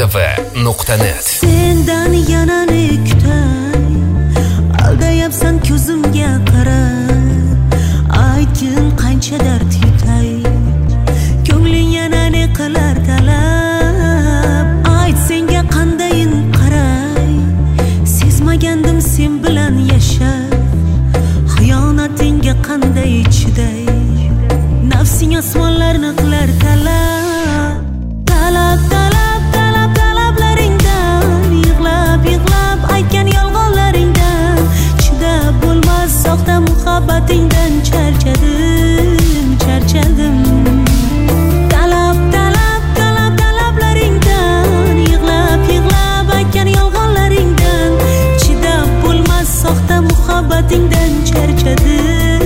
Mustafa.net. Sendan yana ne kutay, aldayapsan ko'zimga qarab, aytgin qancha dard yutay, ko'ngling yana ne qilar talab, ayt senga qandayin qaray, sezmagandim sen bilan yashab, xiyonatingga qanday chiday, nafsing osmonlarni qilar talab, talablaringdan yig'lab aytgan yolg'onlaringdan chidab bo'lmas soxta muhabbatingdan charchadim talablaringdan yig'lab aytgan yolg'onlaringdan chidab bo'lmas soxta muhabbatingdan charchadim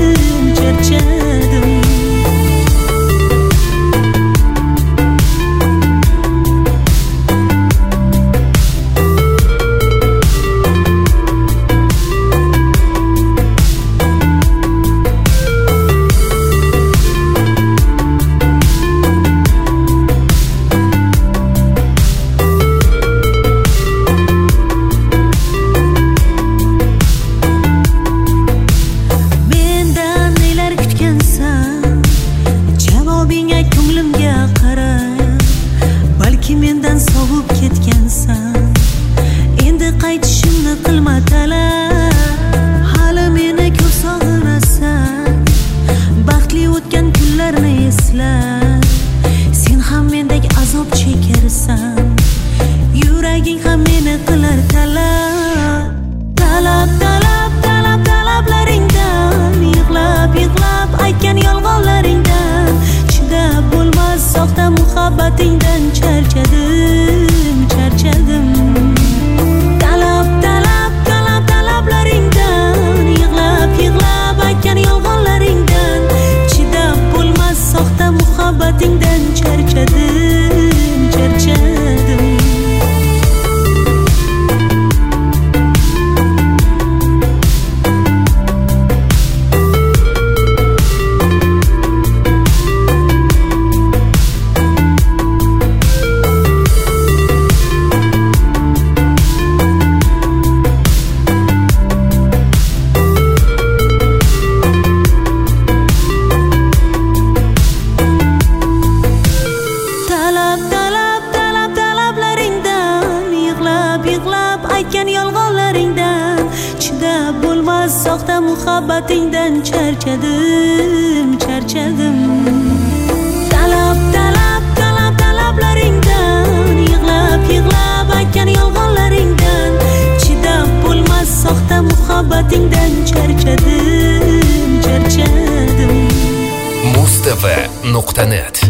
mendan sovib ketgansan, endi qaytishimni qilma talab, hali meni ko'p sog'inasan, baxtli o'tgan kunlarni esla, sen ham mendek azob chekarsan, yuraging ham meni qilar talab, talablaringdan yig'lab aytgan yolg'onlaringdan chidab bo'lmas soxta muhabbatingdan charchadim talablaringdan yig'lab aytgan yolg'onlaringdan chidab bo'lmas soxta muhabbatingdan charchadim aytgan yolg'onlaringdan chidab bo'lmas soxta muhabbatingdan charchadim talablaringdan yig'lab aytgan yolg'onlaringdan chidab bo'lmas soxta muhabbatingdan charchadim Mustafa.net